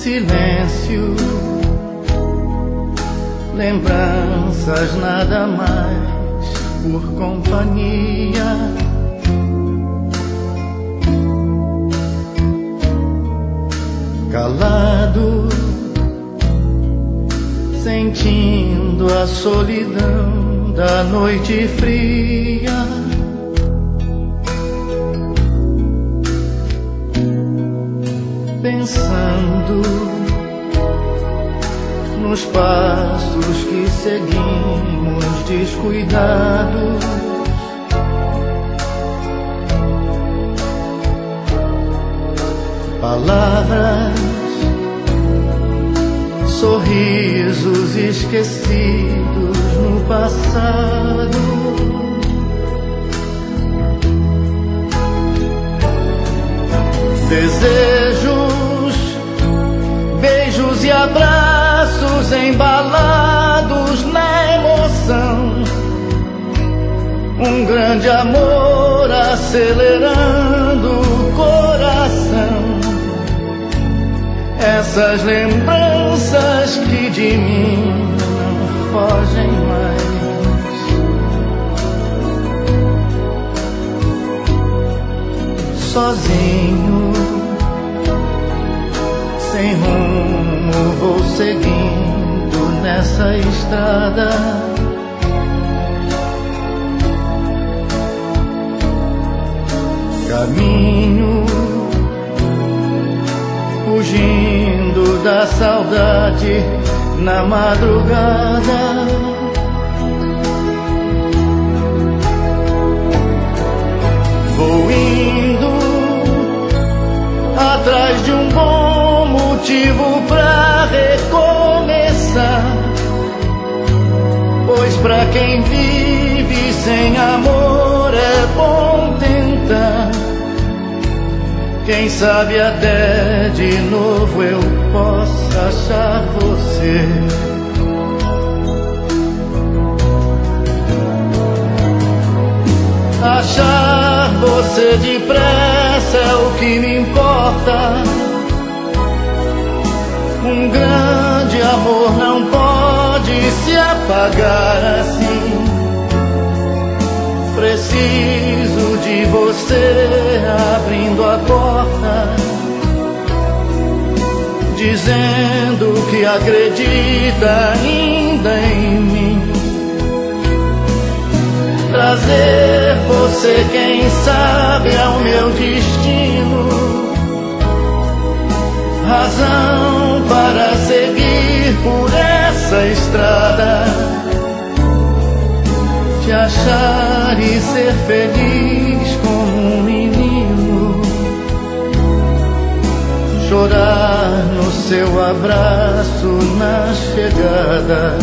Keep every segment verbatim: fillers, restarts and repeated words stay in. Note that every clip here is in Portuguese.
silêncio, lembranças nada mais por companhia. Calado, sentindo a solidão da noite fria. Pensando nos passos que seguimos descuidados, palavras, sorrisos esquecidos no passado. Desejos, beijos e abraços embalados na emoção. Um grande amor acelerando o coração. Essas lembranças que de mim não fogem mais. Sozinho, sem rumo, vou seguindo nessa estrada. Caminho, fugindo da saudade na madrugada. Vou indo atrás de um bom motivo pra recomeçar, pois pra quem vive sem amor é bom tentar. Quem sabe até de novo eu possa achar você. Achar você depressa é o que me importa. Um grande amor não pode se apagar assim. Preciso de você abrindo a porta, dizendo que acredita ainda em mim. Trazer você, quem sabe, é o meu destino. Razão para seguir por essa estrada. Te achar e ser feliz como um menino. Chorar no seu abraço na chegada.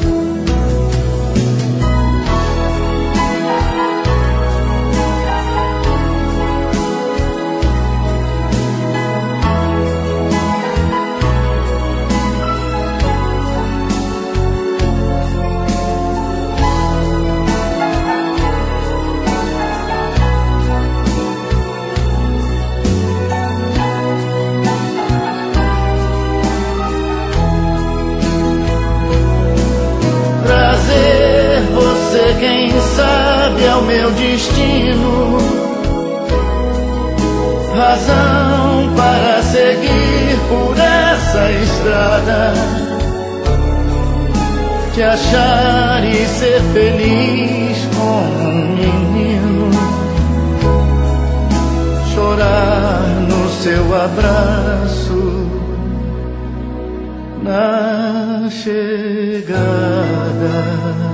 Quem sabe é o meu destino. Razão para seguir por essa estrada. Te achar e ser feliz como um menino. Chorar no seu abraço na chegada.